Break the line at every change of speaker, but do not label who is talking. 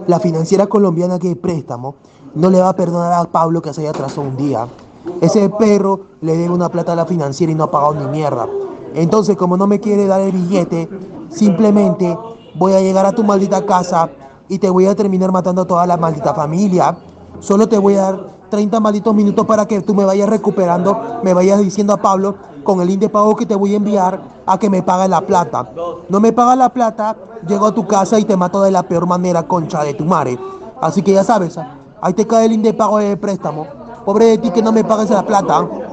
La financiera colombiana que préstamo no le va a perdonar a Pablo que se haya atrasado un día. Ese perro le debe una plata a la financiera y no ha pagado ni mierda. Entonces, como no me quiere dar el billete, simplemente voy a llegar a tu maldita casa y te voy a terminar matando a toda la maldita familia. Solo te voy a dar 30 malditos minutos para que tú me vayas recuperando, me vayas diciendo a Pablo con el link de pago que te voy a enviar a que me pague la plata. No me pagas la plata, llego a tu casa y te mato de la peor manera, concha de tu madre. Así que ya sabes, ahí te cae el link de pago de préstamo. Pobre de ti que no me pagues la plata.